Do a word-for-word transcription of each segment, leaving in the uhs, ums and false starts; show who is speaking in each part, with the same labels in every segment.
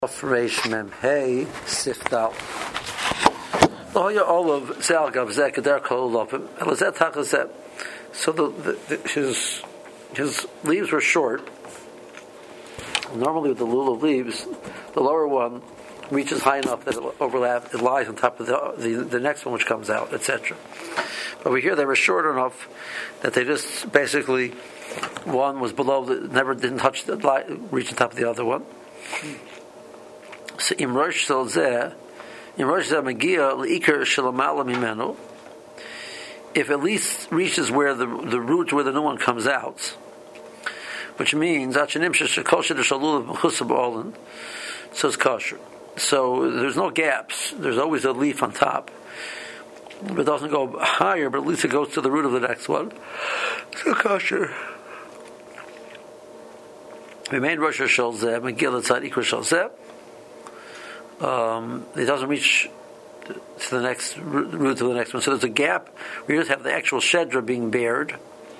Speaker 1: Reish Mem Hey Siftal. Loya Olav Zalgav Zekader Kolopim Elazet Takazet. So the, the, the his his leaves were short. Normally with the lulav leaves, the lower one reaches high enough that it overlaps, it lies on top of the the, the next one which comes out, et cetera. But over here they were short enough that they just basically one was below the never didn't touch the reach on top of the other one. So im rosh shel zeh, im rosh zeh magia leikar shelamala mimenu. If at least reaches where the the root where the new one comes out, which means achanim shekol shedeshalulav mechusab olin, so it's kosher. So there's no gaps. There's always a leaf on top. It doesn't go higher, but at least it goes to the root of the next one. So kosher. We made rosh shel zeh magia letzad ikar shel zeh. Um, it doesn't reach to the next root to the next one. So there's a gap where you just have the actual shedra being bared.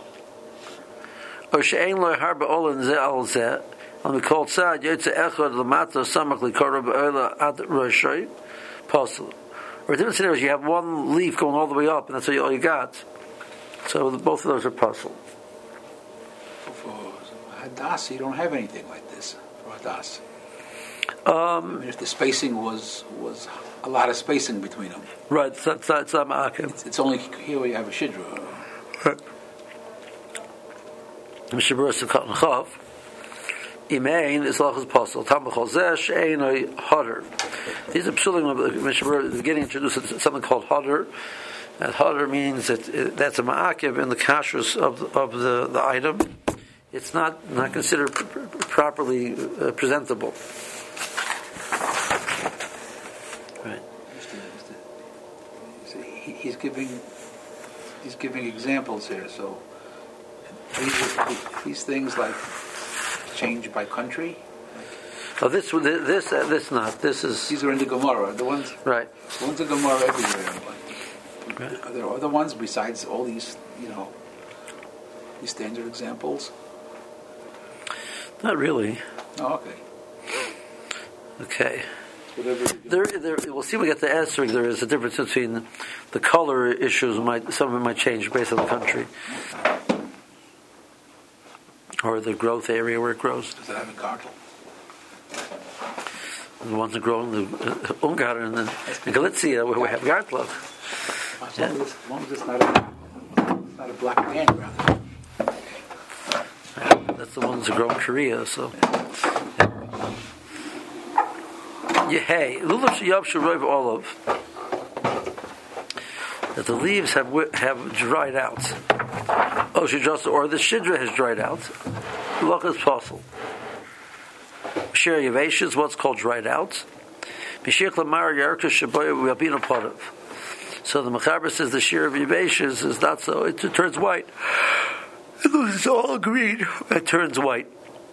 Speaker 1: Or she'ein lo harba olin zeh al zeh on the cold side yotze echad lamata samach likara ba'ola ad roshay possible. Or a different scenario is you have one leaf going all the way up, and that's all you got. So both of those are puzzle.
Speaker 2: For Hadassah, you don't have anything like this for Hadassah.
Speaker 1: Um,
Speaker 2: I mean, if the spacing was was a lot of spacing between them,
Speaker 1: right? It's, it's, it's,
Speaker 2: it's, it's only here where you have a shidra.
Speaker 1: Mishabur Sekat Chav. Imein is lachas apostle. Tamachol zesh ein hodder. These are psulim. Mishabur is getting introduced something called hodder. And hodder means that it, that's a ma'akiv in the kashrus of of the, the item. It's not not considered pr- pr- properly uh, presentable. Right.
Speaker 2: He's giving he's giving examples here. So these, these things like change by country.
Speaker 1: Oh, this this uh, this not this is.
Speaker 2: These are in the Gemara. The ones
Speaker 1: right.
Speaker 2: The ones in Gemara everywhere. But
Speaker 1: right.
Speaker 2: Are there other ones besides all these? You know, these standard examples.
Speaker 1: Not really.
Speaker 2: Oh, okay.
Speaker 1: Okay. There, there, we'll see when we get to answering. There is a difference between the color issues. Might some of it might change based on the country or the growth area where it grows.
Speaker 2: Does it have a gartel?
Speaker 1: The ones that grow in the uh, Ungarn and then in Galicia where we have gartel.
Speaker 2: As long as it's, long as it's not a, not a black band, rather.
Speaker 1: That's the ones that grow in Korea. So. Hey, lulav sheyab shurov olav. That the leaves have have dried out. Oh, she just or the shidra has dried out. Look, it's possible. Shir yavesh is what's called dried out. Mishir klamar yarka shaboy v'yabina podav. So the mechaber says the shir of yavesh is, is not so. It, it turns white. It loses all green. It turns white.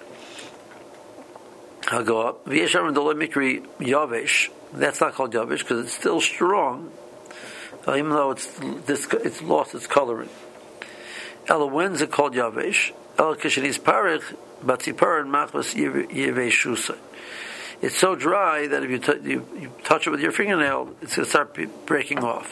Speaker 1: I'll go up. V'yesham the mikri yavesh. That's not called yavesh because it's still strong, uh, even though it's this, it's lost its coloring. Ela, when's it called yavesh? Ela kishanis parich batzipar and machmas yaveshusa. It's so dry that if you, t- you you touch it with your fingernail, it's going to start be- breaking off.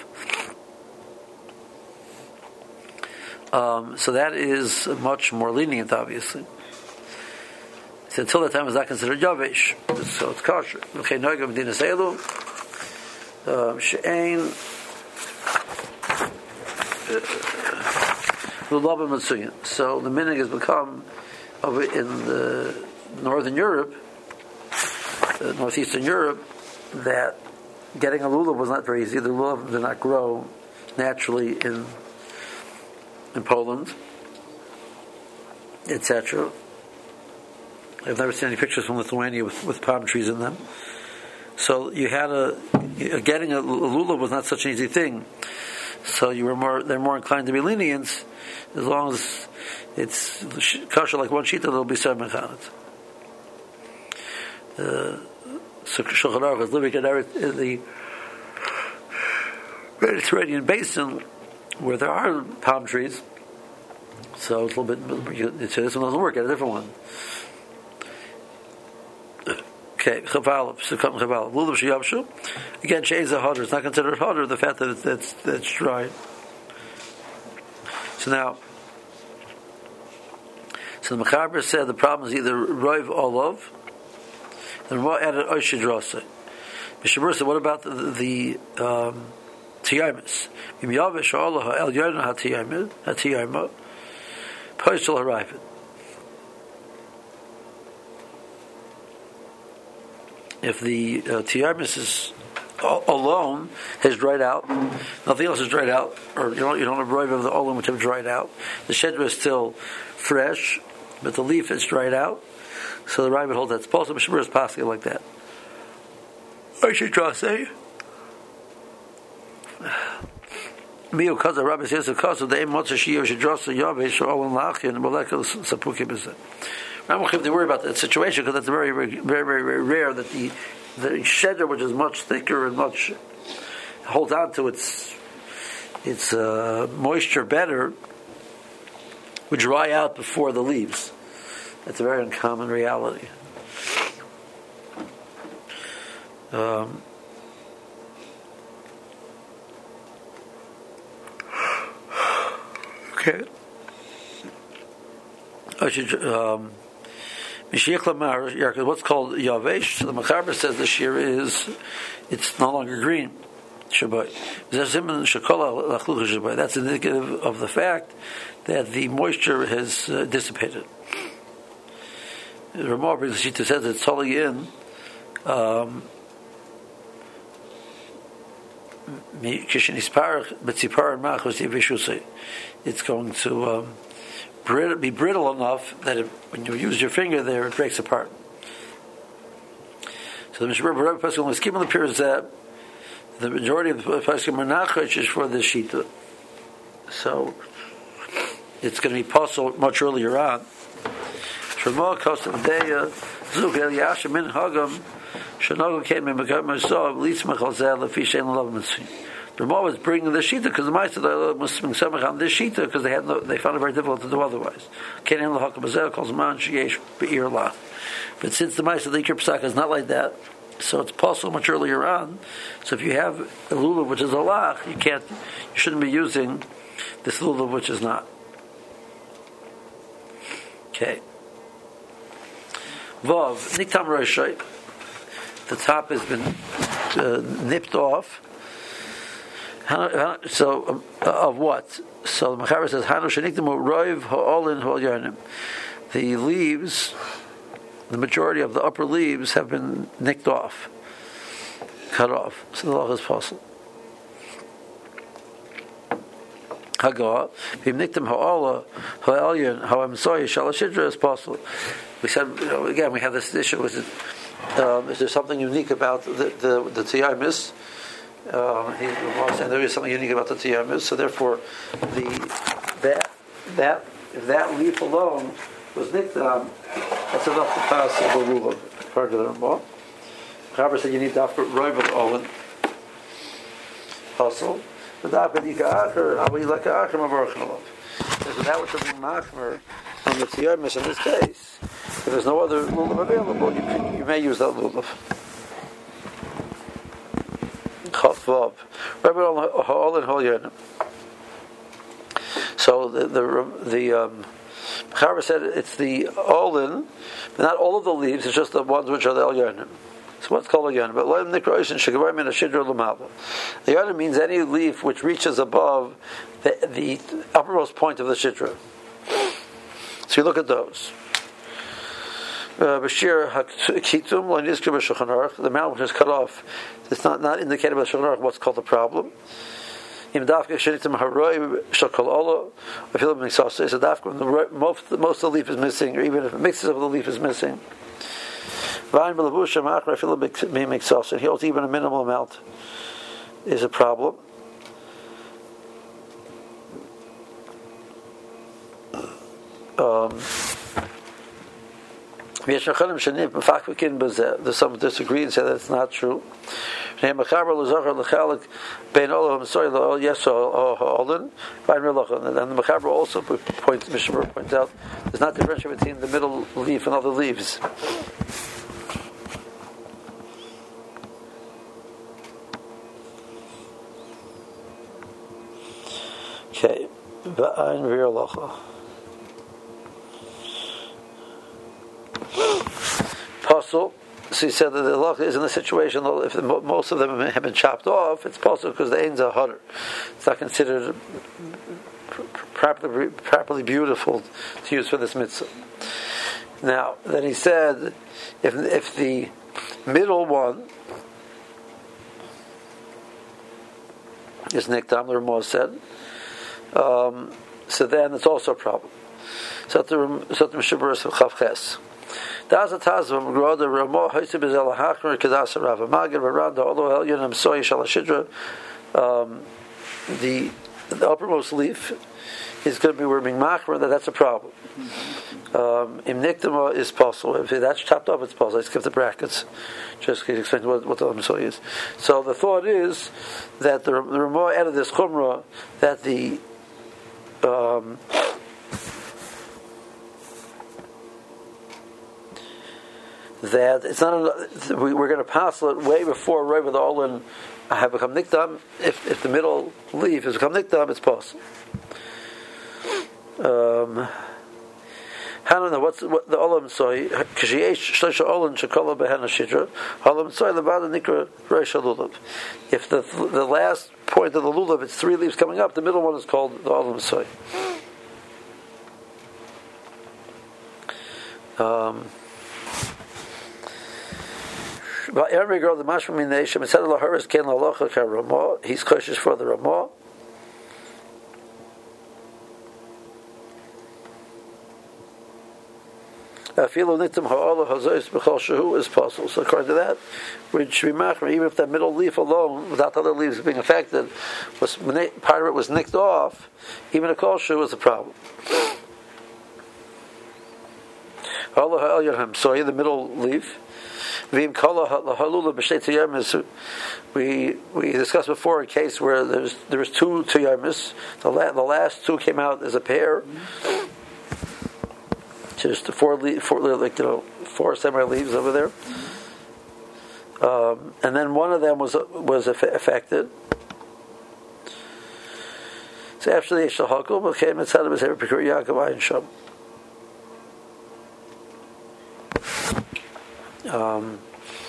Speaker 1: Um, so that is much more lenient, obviously. So until that time, it's not considered yavesh, so it's kosher. Okay, noigam dinas elu she'ein lulabim matzuyin. So the minig has become over in the northern Europe, uh, northeastern Europe, that getting a lulav was not very easy. The lulav did not grow naturally in in Poland, et cetera. I've never seen any pictures from Lithuania with, with palm trees in them. So you had a getting a, a lulav was not such an easy thing. So you were more they're more inclined to be lenient as long as it's kosher like one sheet, there'll be sermon on it. Uh, so Shulchan Aruch is living in the Mediterranean basin where there are palm trees. So it's a little bit. This one doesn't work. Get a different one. Okay, Chaval, Sukkot Chaval. Lulav Sheyavshu. Again, Sheiz a hodder. It's not considered hodder, the fact that it's, that's, that's dry. So now, so the Mechaber said the problem is either Roiv or Lov. The Ramah added Oishid Rasa. Mishabur said, what about the, the um, Tiyamis? Im Yavish Allah El Yonah HaTiyamah HaTiyamah Poisel Harayvit. If the uh, Tiyamis is alone has dried out, nothing else is dried out, or you don't you don't have Roiv of the Olam which have dried out. The Shedra is still fresh, but the leaf is dried out. So the Rav holds that's possible. Mishabur is possible like that. I should try to say. Mio kaza Rabbi says the kaza the aim wants to shio should draw so yavish all in lachin and molekul sapukim is it. Rambam they worry about that situation because that's very very very very, very rare that the the shedder, which is much thicker and much holds on to its its uh, moisture better, would dry out before the leaves. That's a very uncommon reality. Um, okay. I should. Um, what's called Yavesh, the Mechaber says the shear is, it's no longer green. That's indicative of the fact that the moisture has uh, dissipated. Ramah brings the Shita says it's totally in. Um, it's going to um, brittle, be brittle enough that it, when you use your finger there, it breaks apart. So the Mishabur Pasuk was given appears that the majority of the Pasuk Menachach is for the Shita. So it's going to be possible much earlier on. Shemah Kosam Deya Zug El Yashem Min Hagam Shanogu came in Megat Masov Litzmach Alzel Lefish Ein Lov Mitzvah. The Ramah was bringing the Shita because the Ma'aseh Muslim Samach on this Shita because they had no, they found it very difficult to do otherwise. Ken Ein Lahakam Azel calls Man Sheyesh Be'ir La. But since the Ma'aseh the Ikar Pesach is not like that, so it's possible much earlier on. So if you have a lulav which is a lach, you can't, you shouldn't be using this lulav which is not. Okay. Vav Niktam Roshai. The top has been uh, nipped off. So um, of what? So the Mechaber says, "Hanu shenikdamu roiv ha'olin ha'olyanim." The leaves, the majority of the upper leaves have been nicked off, cut off. So the law is possible. Hagah, if nikdam ha'ola ha'olyan ha'amsoy shalashidra is possible. We said, you know, again, we have this issue: is, it, um, is there something unique about the the, the tiyamis? Um, he was saying there is something unique about the tiyamis, so therefore, the that that if that leaf alone was nikdam, that's enough to pass the rule according to the Ramah. Chaber said you need to offer roiv olin hustle. The dafka dika acher, avi leka acher mavarchin alav. So that would be machmer on the tiyamis in this case. If there's no other lulav available, you can, you may use that lulav. Chafvav. So the the the um, Chaver said it's the olin, but not all of the leaves. It's just the ones which are the elyonim. So what's called elyonim? But loim nikroishin shegavarim in a shidra l'malva. Elyonim means any leaf which reaches above the the uppermost point of the shidra. So you look at those. Bashir Hakitum, the mountain which is cut off, it's not, not indicated by the Shulchan Aruch what's called the problem. Im dafka shenitim haroy shakol ola, I feel it makes sense. It's a dafka when the most most of the leaf is missing, or even if mixes of the leaf is missing. Vayin b'lavusha machra, I feel it makes sense. And he holds even a minimal amount is a problem. Um. There's some disagree and say that it's not true. And the Mechaber also points, Mishabur points out, there's not differentiation between the middle leaf and other leaves. Okay. V'ayin v'yirlocha. Puzzle. So he said that the loch is in a situation, if the, most of them have been chopped off, it's possible because the ain's a hutter. It's not considered properly, properly beautiful to use for this mitzvah. Now, then he said, if if the middle one is niktam, the Ramah said, um, so then it's also a problem. So the Mishaburas of Chavches. Das a tazvam grod Ramah hoyse bezel hachmer kedas Rav Magid Randa although Elyon Soy Shalashidra, um the the uppermost leaf is going to be worming machmer. That that's a problem. Um, Im niktama is possible. If that's chopped off, it's possible. I skip the brackets. Just to explain what, what the Soy is. So the thought is that the, the Ramah added this chumrah that the um, that it's not a, we, we're going to pass it way before right with the Olin have become nikdam. If if the middle leaf has become nikdam, it's possible. Um, I don't know what's what the Olam soy. Kishiyesh shloisha Olin shekola behena shidra. Olam soy levada nikra reisha lulav. If the the last point of the lulav, it's three leaves coming up, the middle one is called the Olam soy. Um. But every girl the mashma min nation instead of laharis ken lalocha ka Ramah, he's cautious for the Ramah. Afilu nitim ha'ala hazois b'chol shehu is possible. So according to that, we should be machmer even if that middle leaf alone, without the other leaves being affected, was part of it was nicked off. Even a kol shehu is a problem. Ha'ala ha'el so the middle leaf. We we discussed before a case where there's there was two tuyamis. The la, the last two came out as a pair. Just four, le- four like you know four semi leaves over there, um, and then one of them was was aff- affected. So after the Yeshal Hakel became it said it was every Pekur Yaakov Ayin Sham. Um,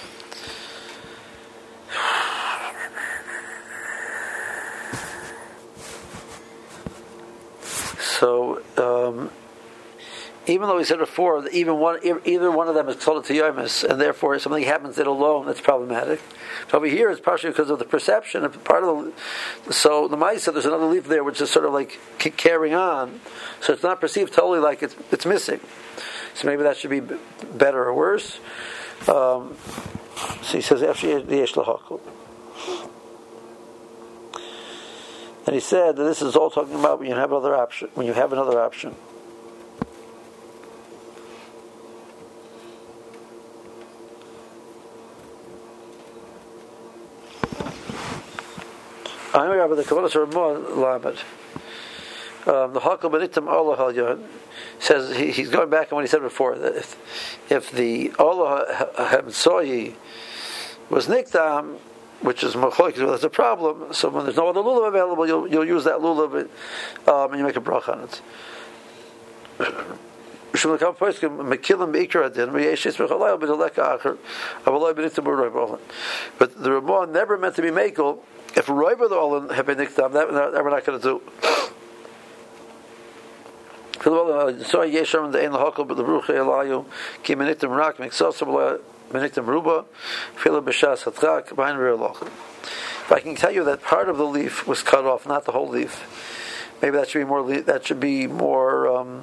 Speaker 1: so, um, even though we said before that even one, either one of them is told to Yomis, and therefore if something happens it alone, that's problematic. So over here it's partially because of the perception of part of the. So the Ma'aseh, there's another leaf there which is sort of like carrying on, so it's not perceived totally like it's it's missing. So maybe that should be better or worse. Um, so he says, and he said that this is all talking about when you have another option. When you have another option. I remember the Kabbalah Lamed. Um, the Hakal Benitim Allah Halyon says he, he's going back on what he said before that if, if the Allah Hamsoyi was Niktam, which is Machoik, well, that's a problem. So when there's no other lulav available, you'll you'll use that lulav um, and you make a bracha on it. But the Ramah never meant to be makel. If Roiva the Olin had been Niktam, that, that we're not going to do. So Yesham the Ein Lahakol, but the Ruche Elayu ki Menitim Rak Mixosam Menitim Ruba Fila B'Shas Hatrak B'Ain Re'Loch. If I can tell you that part of the leaf was cut off, not the whole leaf, maybe that should be more. That should be more. Um,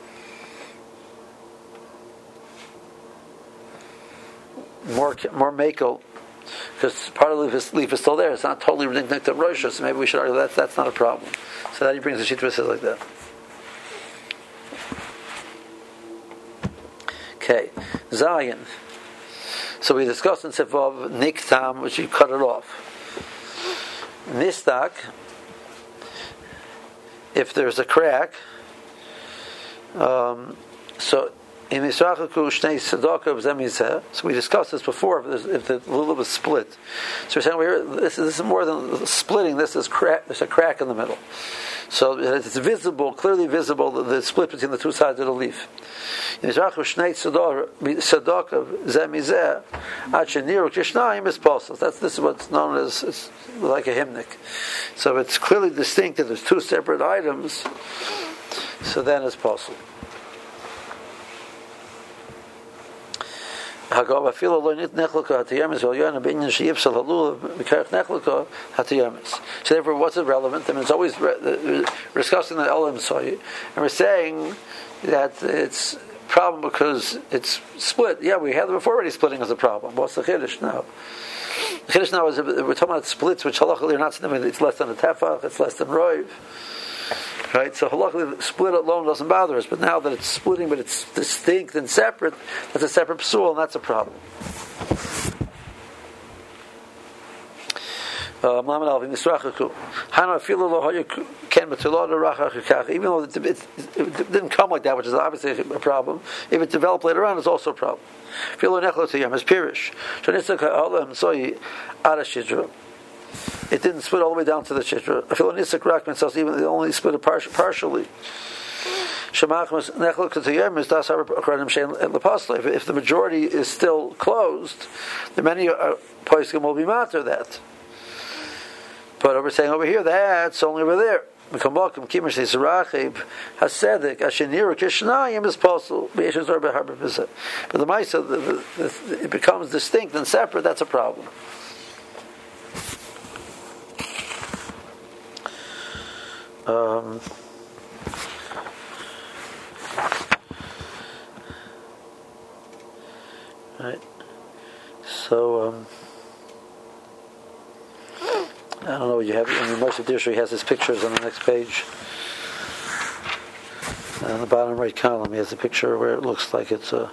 Speaker 1: more more makel, because part of the leaf is, leaf is still there. It's not totally ridiculous to Rosh, so maybe we should argue that that's not a problem. So that he brings the Shitra says like that. Okay, Zion. So we discussed in Sevav Niktam, which you cut it off. Nistak, if there's a crack, um, so In Misrachaku Shnei Tzedakah Zemizeh. So we discussed this before. If, if the lulav was split, so we're saying we're, this, is, this is more than splitting. This is crack. There's a crack in the middle. So it's visible, clearly visible, the, the split between the two sides of the leaf. In Misrachaku Shnei Tzedakah Zemizeh Ad Sheniru Kishnayim is possible. That's this is what's known as it's like a hymnic. So it's clearly distinct that there's two separate items. So then it's possible. So therefore, what's it relevant? I mean, it's always we're discussing the Elam Soy, and we're saying that it's a problem because it's split. Yeah, we had it before already. Splitting is a problem. What's the chiddush now? The chiddush now is we're talking about splits, which halachically are not. I mean, it's less than a tefach, it's less than roiv. Right, so halachically, split alone doesn't bother us, but now that it's splitting, but it's distinct and separate, that's a separate psul, and that's a problem. Even though it, it, it didn't come like that, which is obviously a problem, if it developed later on, it's also a problem. It didn't split all the way down to the shitra. I feel an isak rak mitzvahs, even they only split it par- partially. If, if the majority is still closed, the many poskim will be matter that. But we're saying over here, that's only over there. But the ma'isa, it becomes distinct and separate. That's a problem. Um, right. So, um, I don't know what you have. I mean, Moshe Dirshu has his pictures on the next page. On the bottom right column, he has a picture where it looks like it's a.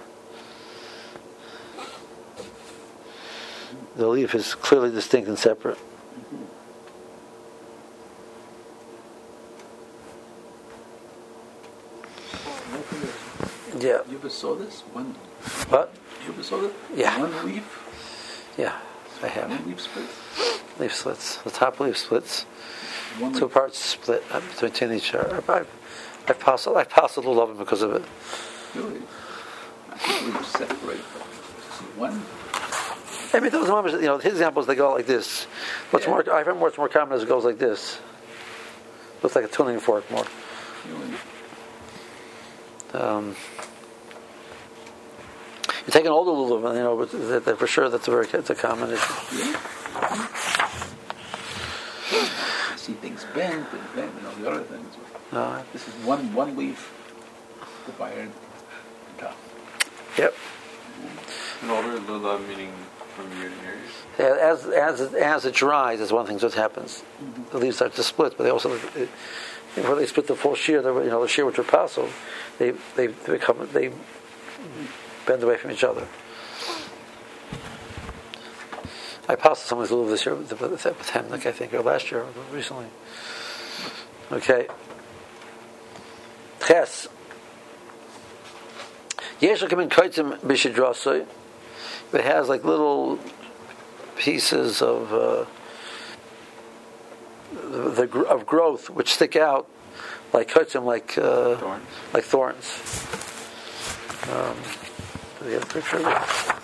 Speaker 1: The leaf is clearly distinct and separate. Yeah.
Speaker 2: You ever saw this? One.
Speaker 1: What?
Speaker 2: You ever saw that?
Speaker 1: Yeah.
Speaker 2: One leaf?
Speaker 1: Yeah, I have.
Speaker 2: One leaf split?
Speaker 1: Leaf splits. The top leaf splits.
Speaker 2: One
Speaker 1: Two
Speaker 2: leaf.
Speaker 1: parts split between each other. I've, I've passed I passed a little of it because of it.
Speaker 2: Really? I think leaves separate. One?
Speaker 1: I mean, those moments, you know, his examples, they go like this. What's
Speaker 2: Yeah.
Speaker 1: more, I remember what's more common is it goes like this. Looks like a tuning fork more.
Speaker 2: Really?
Speaker 1: Um, you take an older lulav, you know, but that, that for sure that's a very it's a common issue.
Speaker 2: Yeah. I see things bend and bend and all the other things.
Speaker 1: Uh,
Speaker 2: This is one one leaf divided on top.
Speaker 1: yep.
Speaker 3: An older lulav meaning from year to year.
Speaker 1: As as it, as it dries, is one thing that happens. Mm-hmm. The leaves start to split, but they also it, before they split the full shear, the, you know, the shear which are possible, they they become they bend away from each other. I passed some of these lulav this year with, with, with him, like I think, or last year, or recently. Okay. Ches. Yesh come in kaitzim b'shidrasoi. It has like little pieces of uh, the, the of growth which stick out like kaitzim, like uh,
Speaker 3: Thorns.
Speaker 1: like thorns. Um, do we have a picture of it?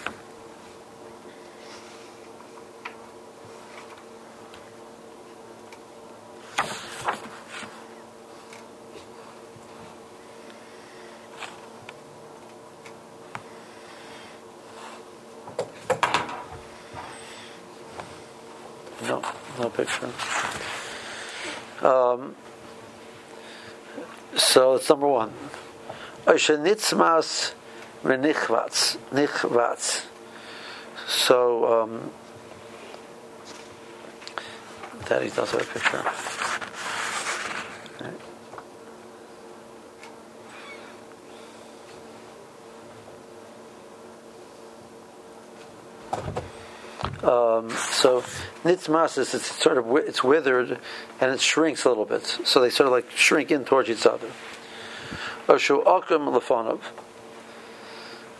Speaker 1: No, no picture. Um, so it's number one. Oishenitzmas renichvatz, nichvatz. So um, Daddy does have a picture. Okay. Um, so nitzmas is it's sort of it's withered and it shrinks a little bit, so they sort of like shrink in towards each other. Oshu akum lefanov.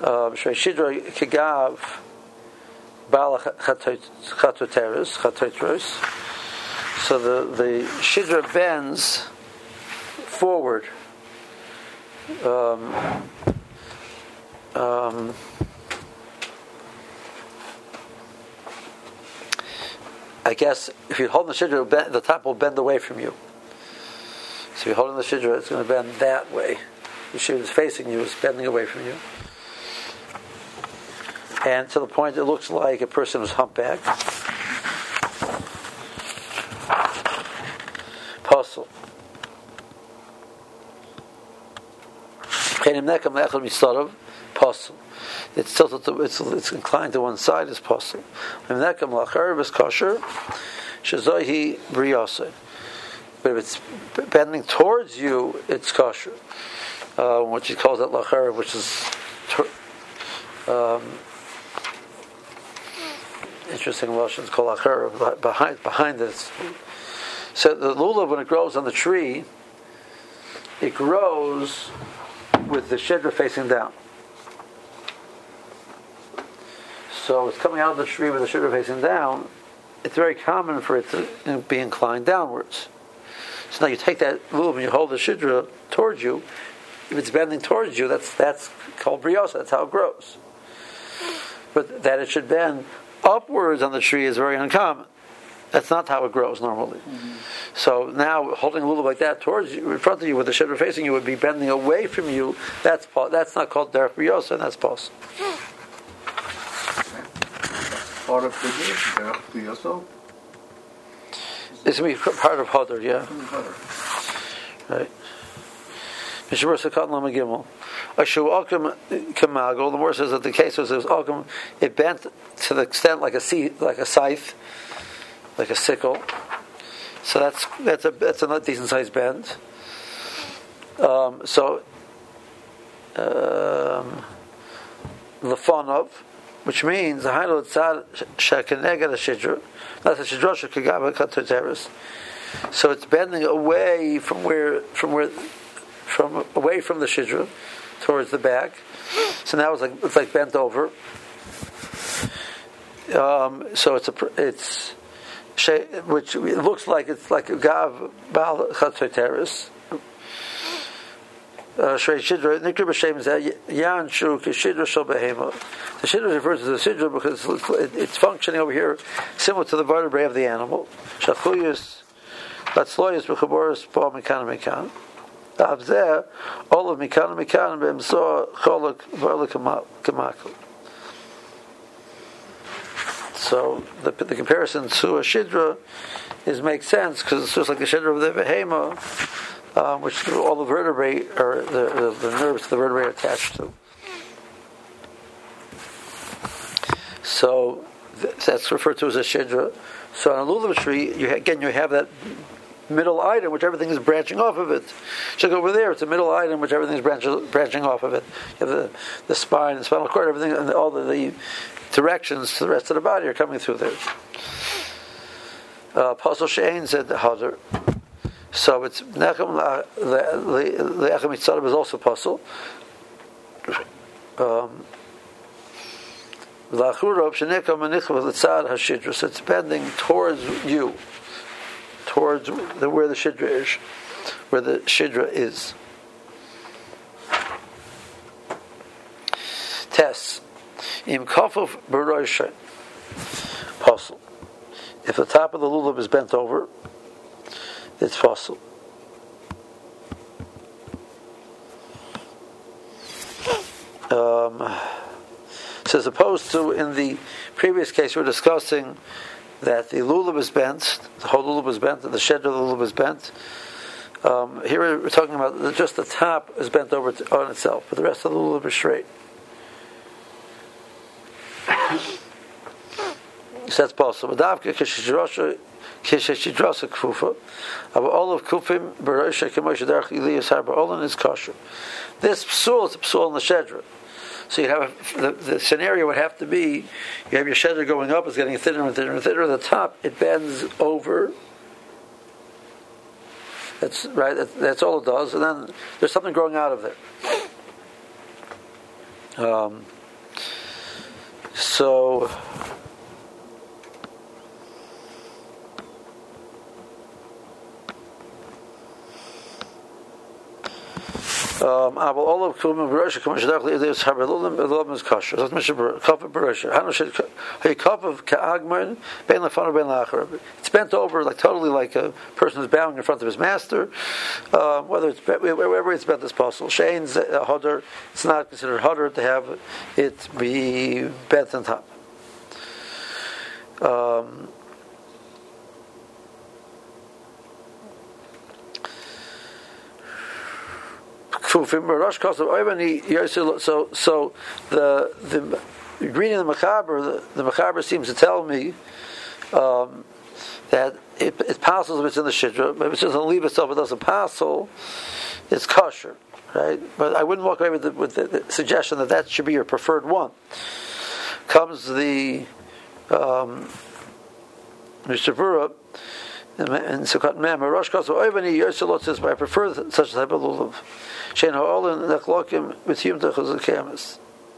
Speaker 1: Shrei Shidra Kigav Bala Chatoteres Chatoteres. So the the Shidra bends forward. Um, um, I guess if you hold the Shidra, the top will bend away from you. So if you're holding the Shidra, it's going to bend that way. The Shidra is facing you, it's bending away from you. And to the point it looks like a person who's humpbacked. Puzzle. Puzzle. It's tilted to, it's, it's inclined to one side as puzzle. is kosher. Shazohi briyose. But if it's bending towards you, it's kosher. Uh, what she calls it lachar, which is um, interesting Russians call lachar behind behind it. So the lulav, when it grows on the tree, it grows with the shidra facing down. So it's coming out of the tree with the shidra facing down. It's very common for it to be inclined downwards. So now you take that lulav and you hold the shidra towards you. If it's bending towards you, that's that's called briosa. That's how it grows. But that it should bend upwards on the tree is very uncommon. That's not how it grows normally. Mm-hmm. So now holding a lulav like that towards you, in front of you, with the shidra facing you, would be bending away from you. That's that's not called derech briosa, and that's possible.
Speaker 3: Part of derech briosa.
Speaker 1: It's going to be part of Hadar, yeah. Right. Mishabur Sakat Lama Gimel. Ashu Alkim Kamagol. The Morse says that the case was it was Alkim. It bent to the extent like a sea, like a scythe, like a sickle. So that's that's a that's a decent sized bend. Um, so um, Lefanov, which means the Hainu Tzad Shekeneged Shidra. Not the Shidra Shekagav Chatoteres. So it's bending away from where from where from away from the Shidra towards the back. So now it's like it's like bent over. Um, so it's a it's which it looks like it's like a gav bal chatoteres. Shrei Shidra Nikra b'Shem is Yan Shu K'Shidra Shel Behema. The Shidra refers to the Shidra because it's functioning over here similar to the vertebrae of the animal. Shachuyus Batzloyus B'Chaboris Ba Mikan Mikan. Avzeh all of Mikan Mikan B'Mso Cholok Varla Kamakl. So the the comparison to a Shidra is makes sense because it's just like the Shidra of the Behema. Um, which all the vertebrae or the, the, the nerves to the vertebrae are attached to. So th- that's referred to as a shidra. So on a lulav tree, you ha- again you have that middle item which everything is branching off of it. Check over there; it's a middle item which everything is branch- branching off of it. You have the, the spine, the spinal cord, everything, and all the, the directions to the rest of the body are coming through there. Uh, Pasal Shein said the Hadar. So it's Nechem Le'echem Yitzharav is also possible. Um, L'achurov Shenekam Anichva L'tzad HaShidra. So it's bending towards you, towards the, where the Shidra is, where the Shidra is. Tess Im Kafuf B'Roishay. Possible. If the top of the lulav is bent over, it's fossil. Um, so as opposed to in the previous case, we were discussing that the lulav is bent, the whole lulav is bent, and the shed of the lulav is bent. Um, here we're talking about that just the top is bent over to, on itself, but the rest of the lulav is straight. So that's possible. Kishishidrasa Kufa. All of Kufim, Barosha, Kamosha, Darch, Elias, Harbor, Olin is kosher. This psul is a psul in the Shedra. So you have the, the scenario would have to be you have your Shedra going up, it's getting thinner and thinner and thinner. At the top, it bends over. That's right, that, that's all it does. And then there's something growing out of there. Um, so. Um, Abel Olav Kulim Barosha Kamashadakli is Habelulim Elam is Kasher. That's Mishabur Kafa Barosha. Hanushid Hey Kaf of Kaagman Ben Lafana Ben Lacher. It's bent over like totally like a person who's bowing in front of his master. Um, whether it's wherever it's bent as possible. Shane's uh, Hodder. It's not considered Hodder to have it be bent on top. Um, So, so the the reading the Mechaber, the, the Mechaber seems to tell me um, that it, it passes if it's in the Shidra, but if it doesn't leave itself, it doesn't passel, it's kosher, right? But I wouldn't walk away with the, with the, the suggestion that that should be your preferred one. Comes the um, Mishabura. And Sukkot Mem, Rosh Koso Oivani Yoselot says, I prefer such a type of lulav. Shein ha'olin nechlokim b'tiyum techuz l'kemes.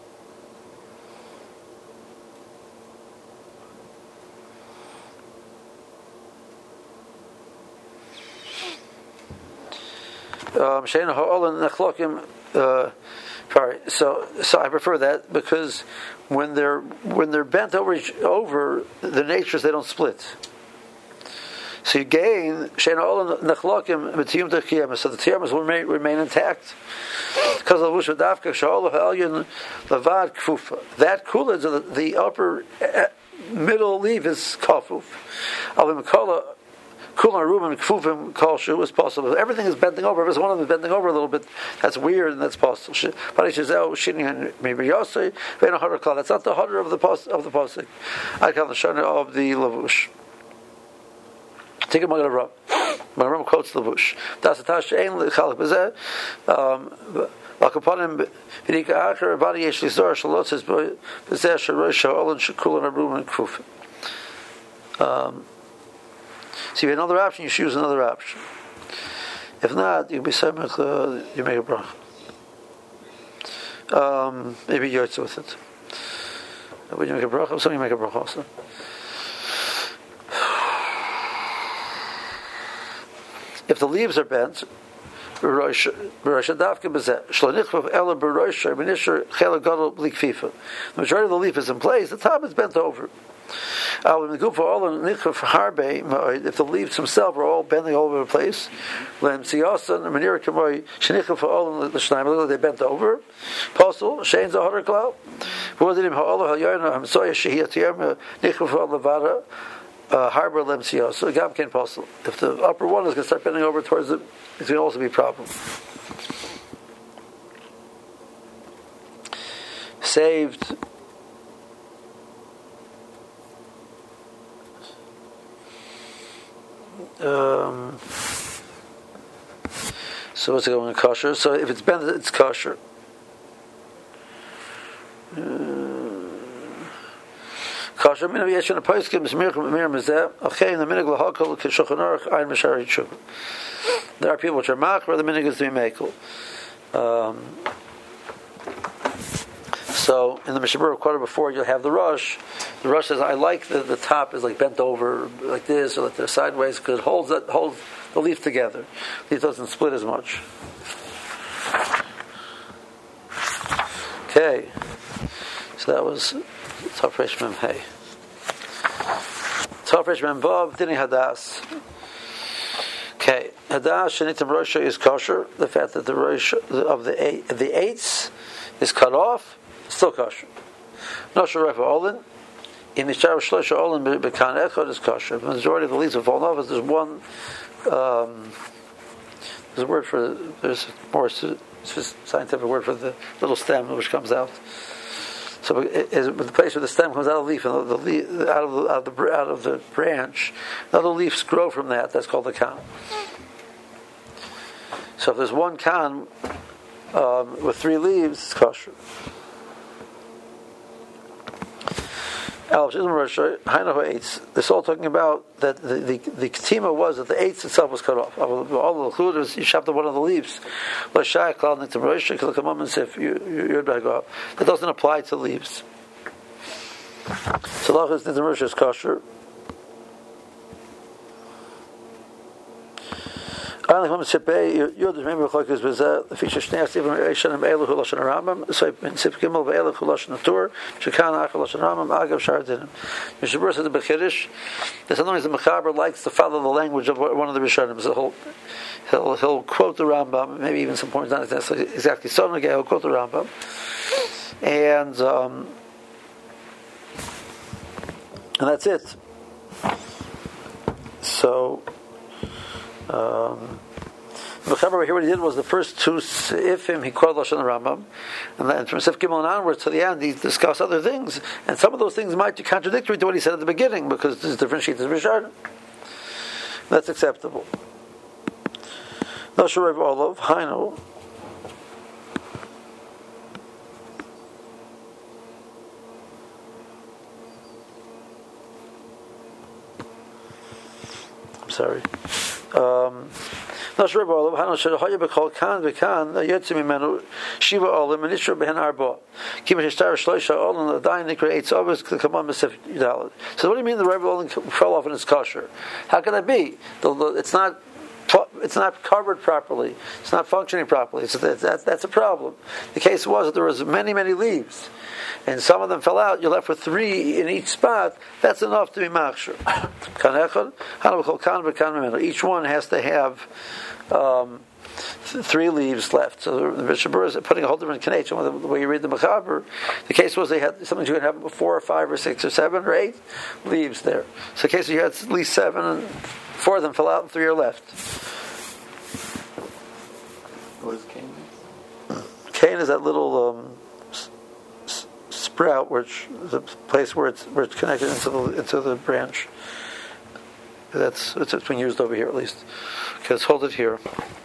Speaker 1: Shein ha'olin nechlokim. Sorry, so so I prefer that because when they're when they're bent over over, the nature is they don't split. So you gain shein ha'olin nechlokim b'tiyum techiyam, so the tiyamas will remain, remain intact because of the dafka sha'ol ha'elyon levad kfufa. That kula, the, the upper uh, middle leaf is kafuf. Alim kala kula ruben kfufim kol shu is possible. Everything is bending over. If one of them is bending over a little bit, that's weird and that's possible. But it's shini maybe yosei ve'en ha'hadar kala. That's not the hadar of the pos, of the posik. I call the shana of the lavush. Take a mugger of Rav. My Rav quotes the bush. Das atash ein lechalak bezeh. Lakapanim v'nika acher body yesh lizor shalot says bezeh sharosh sha'olin shekul and arum and kfuf. Um. So if you have another option, you choose another option. If not, you can be semich. Uh, you make a bracha. Um. Maybe you yotze with it. When you make a bracha, some you make a bracha also. If the leaves are bent, the majority of the leaf is in place, the top is bent over. If the leaves themselves are all bending all over the place, they bent over. Apostle, Shane's a hundred cloud. Uh, harbor lemsiyos, so gam can possible. If the upper one is going to start bending over towards it, it's going to also be a problem. Saved. Um, so what's it going to kosher? So if it's bent, it's kosher. Uh, There are people which are machar, the minig is to be mekel. Um, so in the Mishabura quarter before, you'll have the rush. The rush says, I like that the top is like bent over like this, or like they're sideways, because it holds that holds the leaf together. The leaf doesn't split as much. Okay, so that was Tafresh Mem Hey. Tafresh Mem Vav Dini Hadas. Okay, Hadas Shenitim Rosha is kosher. The fact that the Rosha of the eight, the eights is cut off, still kosher. Nosha Refa Olin. In the Shara Shlosha Olin Bekan Echad is kosher. The majority of the leaves have fallen off. There's one. Um, there's a word for. There's more scientific word for the little stem which comes out. So, is the place where the stem comes out of the leaf, and the, the out of the out of the out of the branch, other leaves grow from that. That's called the kan. So, if there's one kan um, with three leaves, it's kosher. This all talking about that the the, the ketima was that the eighth itself was cut off. All the chulud you chopped off one of the leaves. If you you back off, that doesn't apply to leaves. So lachas the Rosh is kosher. So in Sif Gimel ve'elach hu lashon Torah, shekan achar lashon Rambam, agav shar dinim. Mishabur says the Bechirish that sometimes the Mechaber likes to follow the language of one of the Rishonim. So he'll, he'll he'll quote the Rambam, maybe even some points not exactly exactly so. Again, he'll quote the Rambam, and um, and that's it. So. Um, here what he did was the first two ifim he quoted Lashon Rambam, and then from Sif Gimel and onwards to the end he discussed other things, and some of those things might be contradictory to what he said at the beginning because there's different sheets of Rishonim. That's acceptable. Not sure of all of Hainu. I'm sorry. Um, not sure about all of Shiva Olim and Ishra Behen Arba. Kimashtar Shloisha Olim, the dying Nikra eight Overs, come on, Masif Yudalad. So, what do you mean the Rebbe Olim fell off in his kosher? How can that be? The, the, it's not. It's not covered properly. It's not functioning properly. So that, that, that's a problem. The case was that there was many, many leaves, and some of them fell out. You're left with three in each spot. That's enough to be machshir. Each one has to have um, th- three leaves left. So the Mishabur is putting a whole different connection with the way you read the Mechaber. The case was they had sometimes you would have four or five or six or seven or eight leaves there. So the case you had at least seven and four of them fell out and three are left.
Speaker 3: What is cane?
Speaker 1: Cane is that little um, s- s- sprout, which is a place where it's where it's connected into the into the branch. That's it's, it's been used over here at least. Okay, let's hold it here.